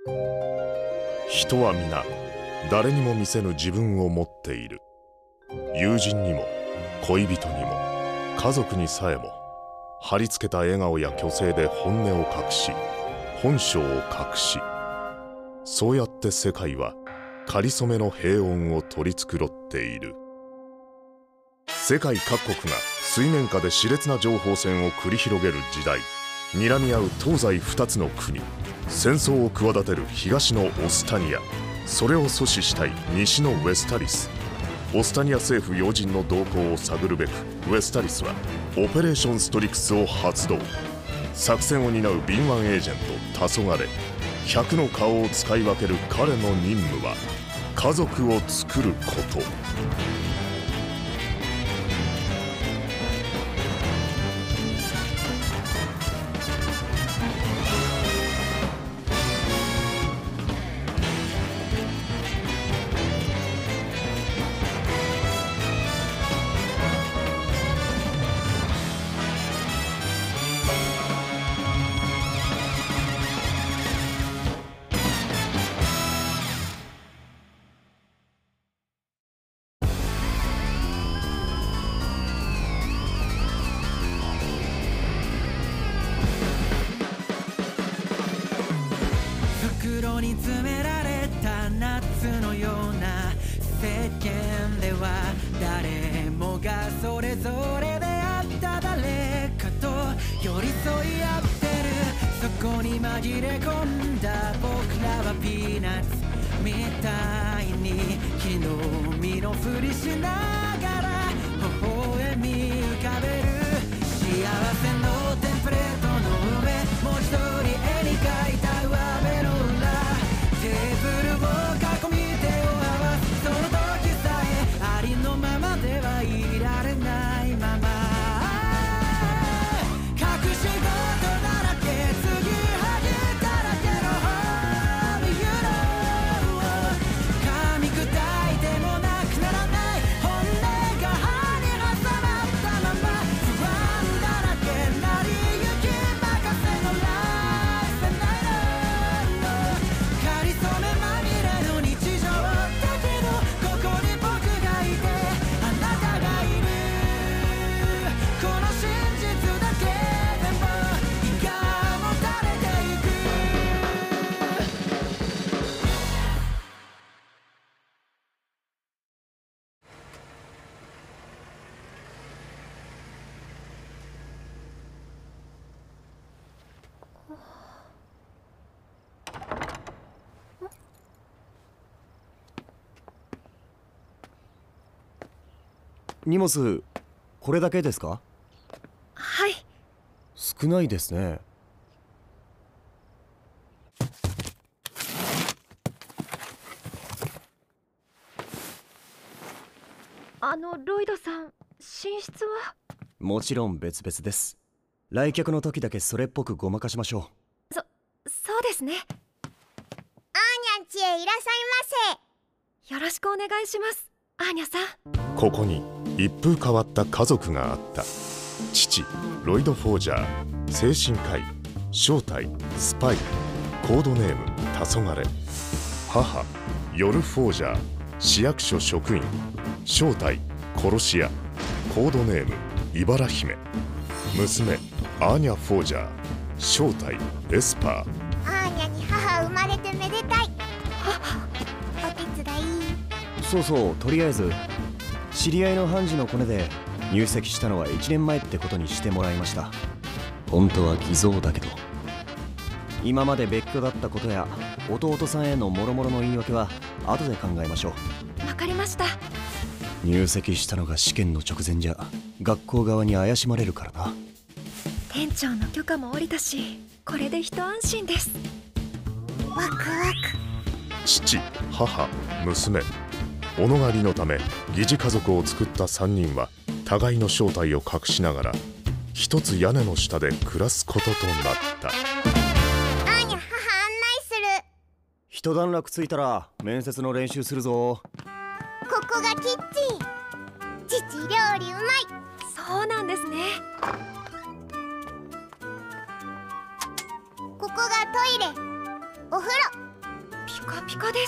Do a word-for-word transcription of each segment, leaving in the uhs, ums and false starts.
人は皆誰にも見せぬ自分を持っている。友人にも恋人にも家族にさえも貼り付けた笑顔や虚勢で本音を隠し、本性を隠し、そうやって世界はかりそめの平穏を取り繕っている。世界各国が水面下で熾烈な情報戦を繰り広げる時代、睨み合う東西二つの国、戦争を企てる東のオスタニア、それを阻止したい西のウェスタリス。オスタニア政府要人の動向を探るべく、ウェスタリスはオペレーションストリクスを発動。作戦を担う敏腕エージェント黄昏、百の顔を使い分ける彼の任務は家族を作ること。 袋に詰められた夏のような世間では、誰もがそれぞれであった誰かと寄り添い合ってる。そこに紛れ込んだ僕らはピーナッツみたいに木の実のふりしながら微笑み浮かべる。幸せのテンプレートの上、もう一人絵に描いた上辺の裏、テーブルを囲み手を合わす。その時さえありのままではいられないまま、隠し事だらけ、継ぎはぎだらけの Home You know、 噛み砕いてもなくならない本音が歯に挟まったまま、不安だらけなりゆき任せのライフナイト、かりそめまみれの日常だけど、ここに僕がいてあなたがいる。この真実だけでも胃がもたれていく。 荷物これだけですか？ はい。 少ないですね。 あのロイドさん、寝室は？ もちろん別々です。来客の時だけそれっぽくごまかしましょそ、そうですね。 アーニャんちへいらっしゃいませ。 よろしくお願いします、アーニャさん。 ここに一風変わった家族があった。父ロイド・フォージャー、精神科医、正体スパイ、コードネーム黄昏。母ヨル・フォージャー、市役所職員、正体殺し屋、コードネーム茨姫。娘アーニャ・フォージャー、正体エスパー。 アーニャに母生まれてめでたい。お手伝い。 う。そうそう、とりあえず知り合いの判事のコネで入籍したのはいちねんまえってことにしてもらいました。本当は偽造だけど、今まで別居だったことや弟さんへの諸々の言い訳は後で考えましょう。 わかりました。 入籍したのが試験の直前じゃ学校側に怪しまれるからな。 店長の許可も下りたし、これで一安心です。 ワクワク。 父、母、娘、おのがりのため疑似家族を作ったさんにんは互いの正体を隠しながら一つ屋根の下で暮らすこととなった。 アーニャ、母案内する。 一段落ついたら面接の練習するぞ。 ここがキッチン。父料理うまい。 そうなんですね。 ここがトイレ、お風呂。 ピカピカです。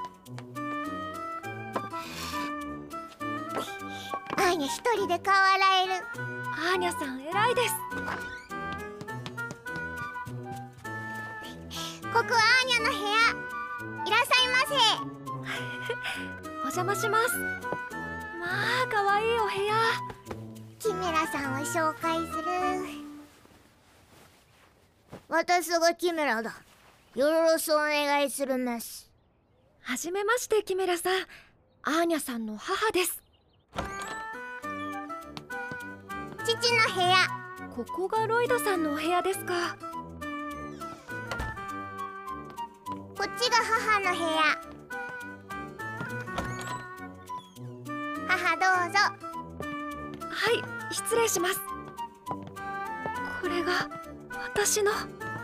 アーニャ一人で顔洗える。 アーニャさん偉いです。 ここはアーニャの部屋。いらっしゃいませ。 お邪魔します。まあかわいいお部屋。 キメラさんを紹介する。私がキメラだ。よろしくお願いするます。 はじめまして、キメラさん。アーニャさんの母です。 父の部屋。 ここがロイドさんのお部屋ですか。 こっちが母の部屋。母どうぞ。 はい、失礼します。これが私の。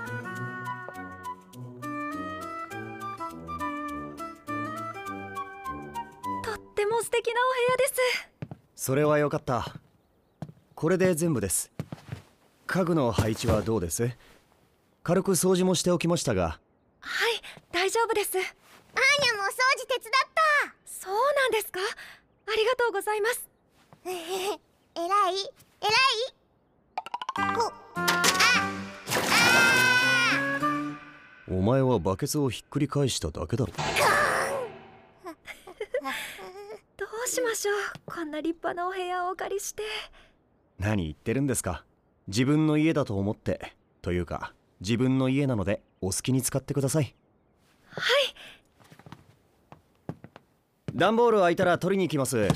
とっても素敵なお部屋です。 それはよかった。これで全部です。家具の配置はどうです？軽く掃除もしておきましたが。 はい、大丈夫です。 アーニャもお掃除手伝った。 そうなんですか。ありがとうございます。 えらいえらいこああお前はバケツをひっくり返しただけだろ。 どうしましょう。こんな立派なお部屋をお借りして。 何言ってるんですか。自分の家だと思って、というか自分の家なのでお好きに使ってください。 はい。 段ボール空いたら取りに行きます。 ロイ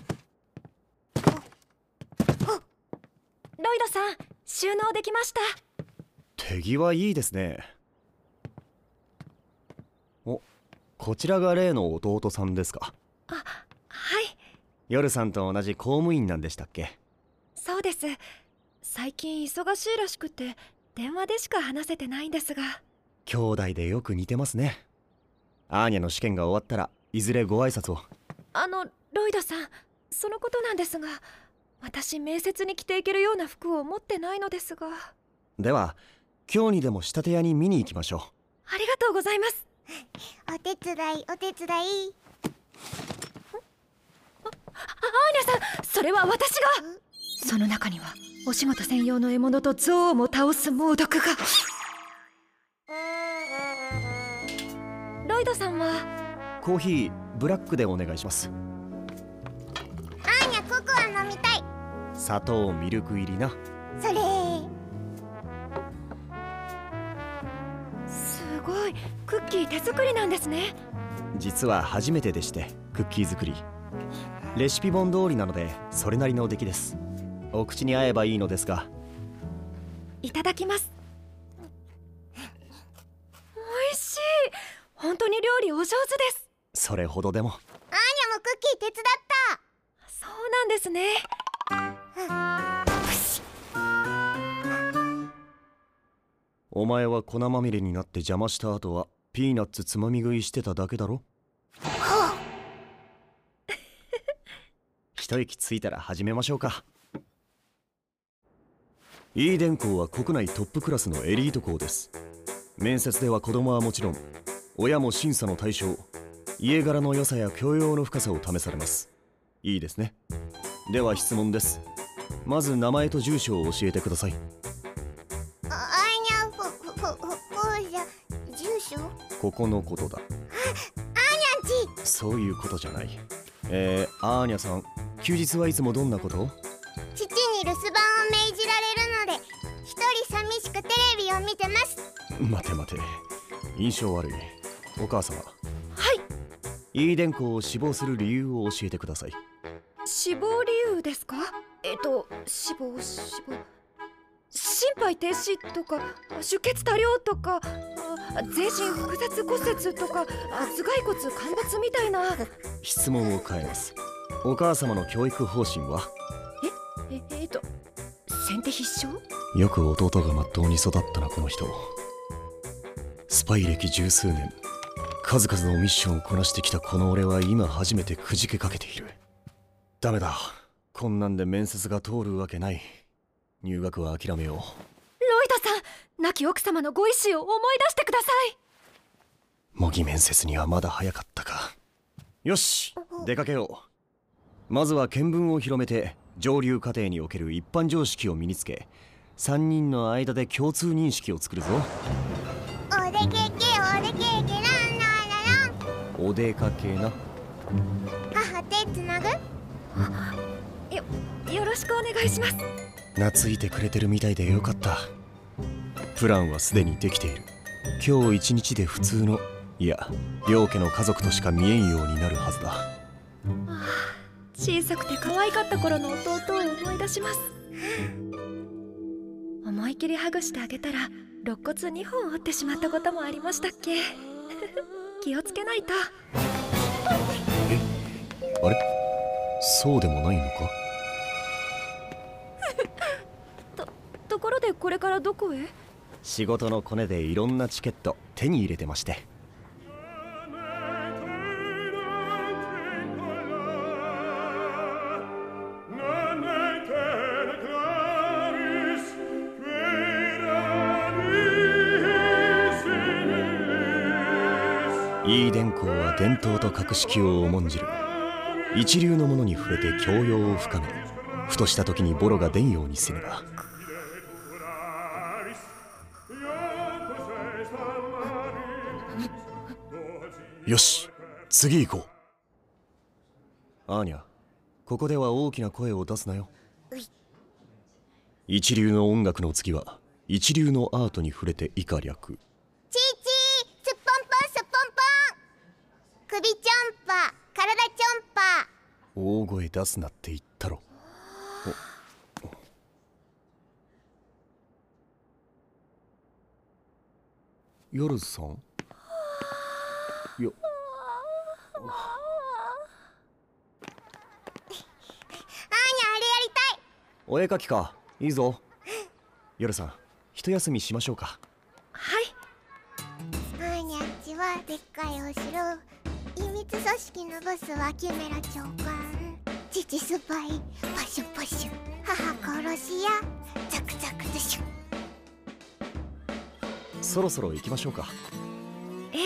ドさん、収納できました。 手際いいですね。お、こちらが例の弟さんですか。 あ、はい。 夜さんと同じ公務員なんでしたっけ。 そうです。最近忙しいらしくて電話でしか話せてないんですが。 兄弟でよく似てますね。アーニャの試験が終わったらいずれご挨拶を。 あのロイドさん、そのことなんですが、私面接に着ていけるような服を持ってないのですが。 では今日にでも仕立て屋に見に行きましょう。 ありがとうございます。 お手伝いお手伝い。 あ、アーニャさん、それは私が。その中にはお仕事専用の獲物とゾウも倒す猛毒が。ロイドさんはコーヒーブラックでお願いします。 アーニャココア飲みたい。 砂糖ミルク入りな。 それすごい、クッキー手作りなんですね。 実は初めてでして、クッキー作りレシピ本通りなのでそれなりの出来です。お口に合えばいいのですが。 いただきます。おいしい。本当に料理お上手です。 それほどでも。 アーニャもクッキー手伝った。 そうなんですね。 お前は粉まみれになって邪魔した後はピーナッツつまみ食いしてただけだろ。一息ついたら始めましょうか。イーデン校は国内トップクラスのエリート校です。面接では子供はもちろん親も審査の対象。家柄の良さや教養の深さを試されます。いいですね。では質問です。まず名前と住所を教えてください。 あ、アーニャフフフフフじゃ住所。 ここのことだ。 アーニャンチ。 そういうことじゃない。えー、アーニャさん、休日はいつもどんなことを？ 父に留守番を命じられるので一人寂しくテレビを見てます。 待て待て、印象悪い。お母様。 はい。 イーデン校を死亡する理由を教えてください。 死亡理由ですか？えっと死亡死亡心肺停止とか出血多量とか、あ全身複雑骨折とか、あ頭蓋骨陥没みたいな。 質問を変えます。お母様の教育方針は？ えええっと先手必勝。 よく弟がまっとうに育ったなこの人。スパイ歴十数年、数々のミッションをこなしてきたこの俺は今初めてくじけかけている。ダメだ、こんなんで面接が通るわけない。入学は諦めよう。 ロイドさん、亡き奥様のご意志を思い出してください。 模擬面接にはまだ早かったか。よし、出かけよう。まずは見聞を広めて上流課程における一般常識を身につけ、さんにんの間で共通認識を作るぞ。 お出かけお出かけランランララン。 お出かけな。 母手つなぐ？ よよろしくお願いします。 懐いてくれてるみたいでよかった。プランはすでにできている。今日一日で普通の、いや両家の家族としか見えんようになるはずだ。 小さくて可愛かった頃の弟を思い出します。思い切りハグしてあげたら肋骨にほん折ってしまったこともありましたっけ。気をつけないと。 え、あれ、そうでもないのか。 とところでこれからどこへ？ 仕事のコネでいろんなチケット手に入れてまして。イーデン校は伝統と格式を重んじる。一流のものに触れて教養を深め、ふとした時にボロが出んようにせねば。よし、次行こう。アーニャ、ここでは大きな声を出すなよ。一流の音楽の次は一流のアートに触れて以下略。 チーチー、すっぽんぽんすっぽんぽん。首ちょんぱ、体ちょんぱ。 大声出すなって言ったろ。夜さんよ。 あーにゃ、あれやりたい。 お絵かきか。いいぞ。夜さん、一休みしましょうか。 はい。 あーにゃんちはでっかいお城。秘密組織のボスはキメラ長官。父スパイ、パシュンパシュン。母殺し屋、ザクザクズシュン。 そろそろ行きましょうか。 え、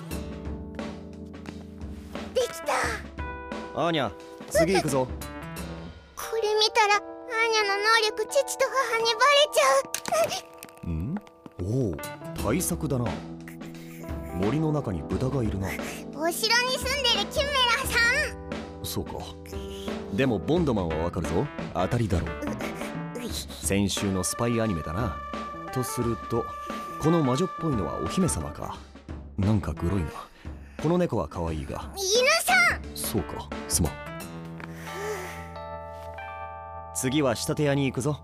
できた。 アーニャ、次行くぞ。 これ見たらアーニャの能力父と母にバレちゃう。 ん？おお、対策だな。森の中に豚がいるな。 お城に住んでるキメラさん。 そうか。でもボンドマンはわかるぞ。当たりだろう。先週のスパイアニメだな。とするとこの魔女っぽいのはお姫様か。なんかグロいな。この猫は可愛いが。 犬さん。 そうか、すまん。次は仕立て屋に行くぞ。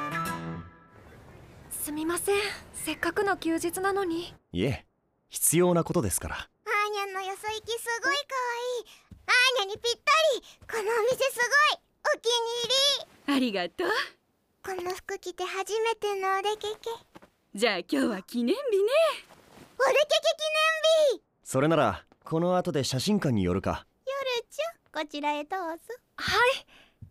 すみません、せっかくの休日なのに。 いえ、必要なことですから。 アーニャのよそ行きすごい可愛い。アーニャにぴったり。このお店すごいお気に入り。 ありがとう。 この服着て初めてのお出けけ。 じゃあ今日は記念日ね。 お出けけ記念日。 それならこの後で写真館に寄るか。 夜ちゃん、こちらへどうぞ。 はい。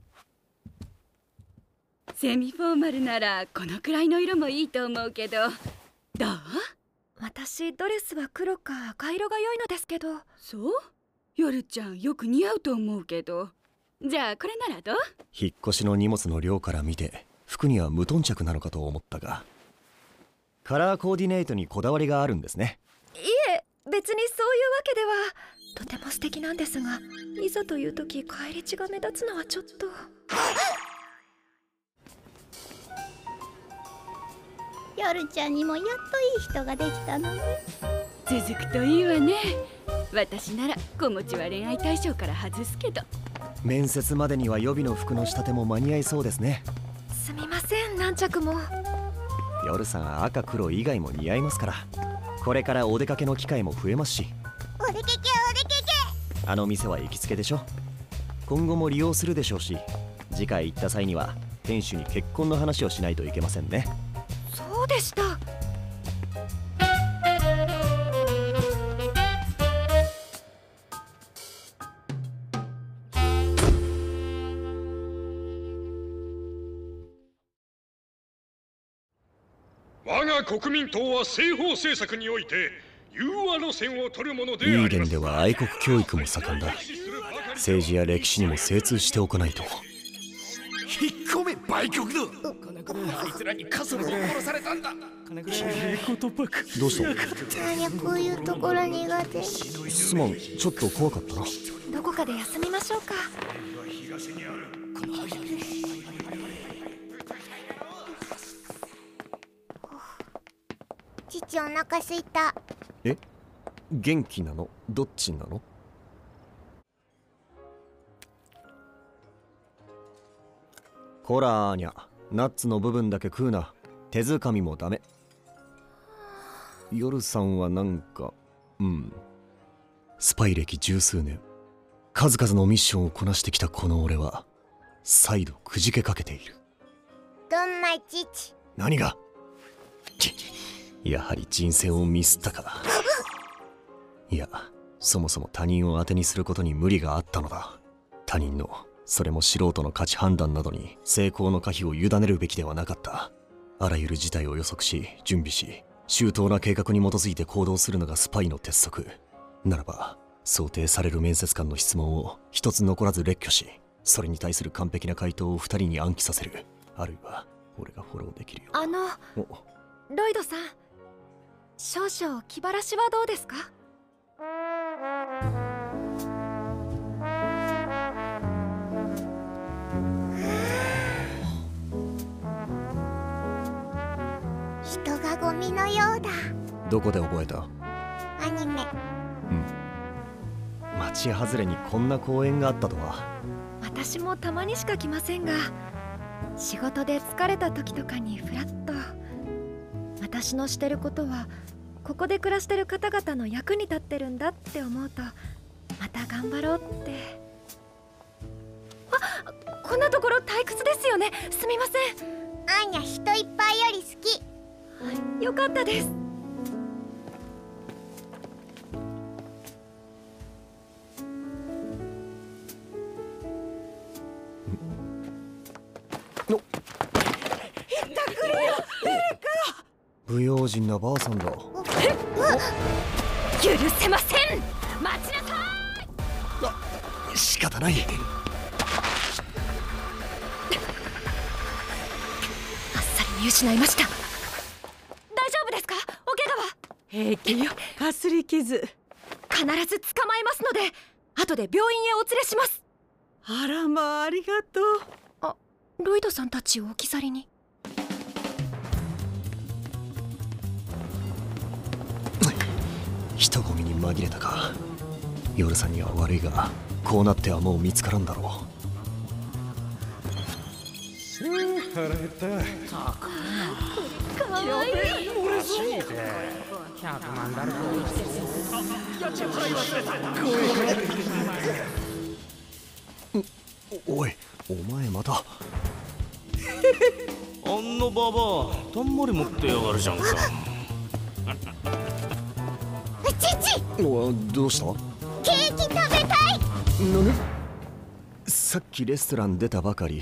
セミフォーマルならこのくらいの色もいいと思うけど、どう？ 私ドレスは黒か赤色が良いのですけど。 そう？夜ちゃんよく似合うと思うけど。じゃあこれならどう？ 引っ越しの荷物の量から見て服には無頓着なのかと思ったが、カラーコーディネートにこだわりがあるんですね。 いえ、別にそういうわけでは。とても素敵なんですが、いざという時返り血が目立つのはちょっと。 夜ちゃんにもやっといい人ができたのね。 続くといいわね。私なら子持ちは恋愛対象から外すけど。 面接までには予備の服の仕立ても間に合いそうですね。 すみません、何着も。 夜さん赤黒以外も似合いますから。これからお出かけの機会も増えますし。 お出けけお出けけ。 あの店は行きつけでしょ。今後も利用するでしょうし、次回行った際には店主に結婚の話をしないといけませんね。 そうでした。 我が国民党は西方政策において融和路線を取るものでイーゲンあります。 では愛国教育も盛んだ。政治や歴史にも精通しておかないと。 引っ込め売国だ。あいつらに家族を殺されたんだ。 どうしたアーニャこういうところ苦手。 すまん、ちょっと怖かったな。 どこかで休みましょうか。 父お腹すいた。 え、元気なの？どっちなの？こらーにゃ、ナッツの部分だけ食うな。手づかみもダメ。夜さんはなんか、うん。スパイ歴十数年、数々のミッションをこなしてきたこの俺は、再度くじけかけている。 どんな父？ 何が？ちやはり人生をミスったか。いや、そもそも他人を当てにすることに無理があったのだ。他人の、それも素人の価値判断などに成功の可否を委ねるべきではなかった。あらゆる事態を予測し、準備し、周到な計画に基づいて行動するのがスパイの鉄則。ならば、想定される面接官の質問を一つ残らず列挙し、それに対する完璧な回答を二人に暗記させる。あるいは、俺がフォローできるよ。 あの、 おロイドさん、少々気晴らしはどうですか？ 人がゴミのようだ。 どこで覚えた？ アニメ。 町外れにこんな公園があったとは。 私もたまにしか来ませんが、仕事で疲れた時とかにフラッと。私のしてることはここで暮らしてる方々の役に立ってるんだって思うと、また頑張ろうって。あ、こんなところ退屈ですよね。すみません。 アーニャ人いっぱいより好き。 よかったです。 不用心なばあさんだ。 許せません。待ちなさい。 仕方ない。 あっさり見失いました。大丈夫ですか？お怪我は？ 平気よ、かすり傷。 必ず捕まえますので、後で病院へお連れします。 あらまあ、ありがとう。 あ、ロイドさんたちを置き去りに。 人混みに紛れたか。夜さんには悪いが、こうなってはもう見つからんだろう。 腹減った。 かわいい。 ひゃくまんダルおい、お前また。 あんなババアたんまり持ってやがるじゃんか。 父、 おどうした？ ケーキ食べたい。 なに？さっきレストラン出たばかり。ん？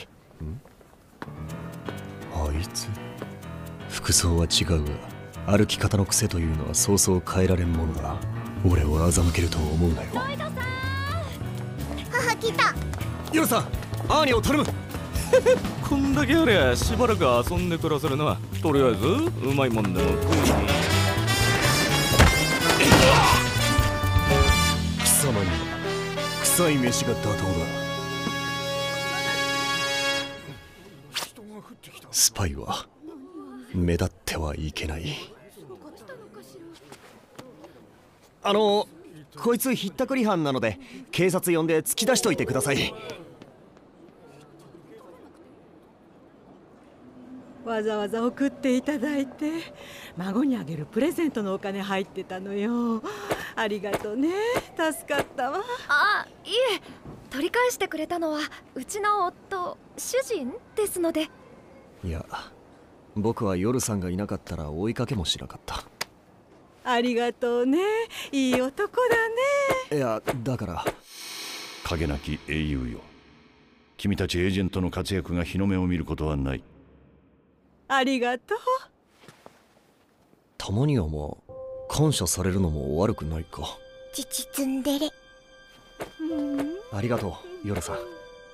あいつ服装は違うが、歩き方の癖というのはそうそう変えられんものだ。俺を欺けると思うなよ。 ロイドさん。 母来た。 夜さん、アーニャを頼む。 こんだけありゃしばらく遊んで暮らせるな。とりあえずうまいもんでも食いに。 貴様には臭い飯が妥当だ。スパイは目立ってはいけない。あのこいつひったくり犯なので警察呼んで突き出しといてください。 わざわざ送っていただいて、孫にあげるプレゼントのお金入ってたのよ。ありがとうね、助かったわ。 あ、いえ、取り返してくれたのはうちの夫、主人ですので。 いや、僕は夜さんがいなかったら追いかけもしなかった。 ありがとうね、いい男だね。 いや、だから影なき英雄よ。君たちエージェントの活躍が日の目を見ることはない。 ありがとう。 たまにはもう感謝されるのも悪くないか。 父ツンデレ。 ありがとうヨルさん。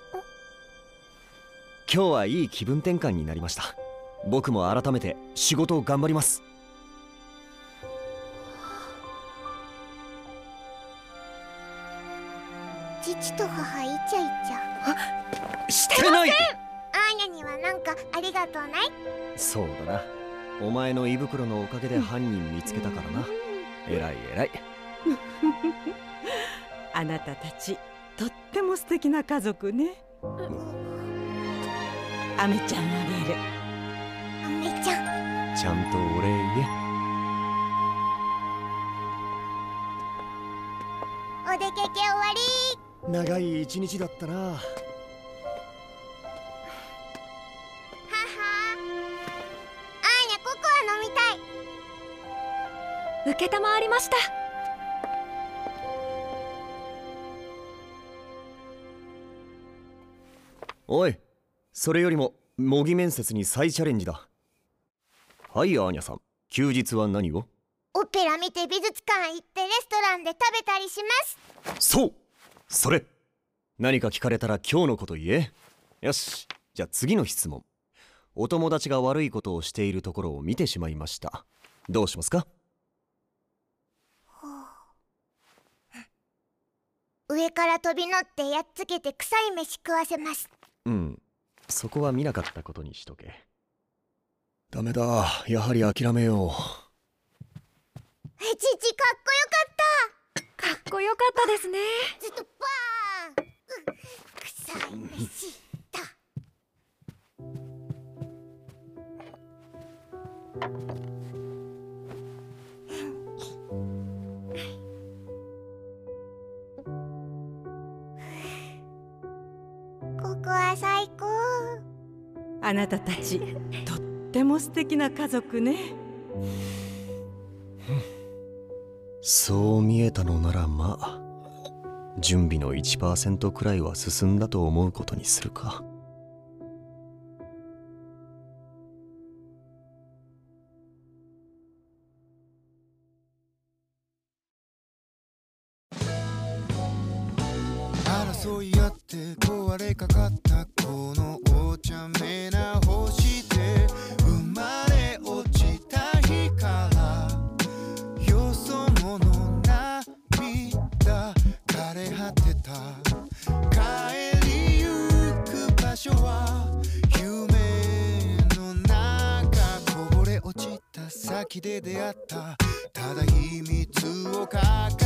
今日はいい気分転換になりました。僕も改めて仕事を頑張ります。 父と母イチャイチャしてない。 アーニャにはなんかありがとうない？ そうだな、お前の胃袋のおかげで犯人見つけたからな。えらいえらい。 あなたたちとっても素敵な家族ね。アメちゃんあげる。 アメちゃんちゃんとお礼言お出かけ終わり。 え。長い一日だったな。 母、アーニャココア飲みたい。 受けたまわりました。 おい、それよりも模擬面接に再チャレンジだ。はいアーニャさん、休日は何を？ オペラ見て美術館行ってレストランで食べたりします。 そう、それ。何か聞かれたら今日のこと言え。よし、じゃあ次の質問。お友達が悪いことをしているところを見てしまいました。どうしますか？ 上から飛び乗ってやっつけて臭い飯食わせます。 うん、そこは見なかったことにしとけ。ダメだ、やはり諦めよう。 父、かっこよかった。 かっこよかったですね。 ずっとバーン、うっ臭い飯だ。ここは最高。 あなたたちとっても素敵な家族ね。 そう見えたのならまあ、準備の いちパーセント くらいは進んだと思うことにするか。 争い合って壊れかかったこのお茶目な星で生まれ落ちた日からよそ者涙枯れ果てた。帰りゆく場所は夢の中こぼれ落ちた先で出会った。ただ秘密を抱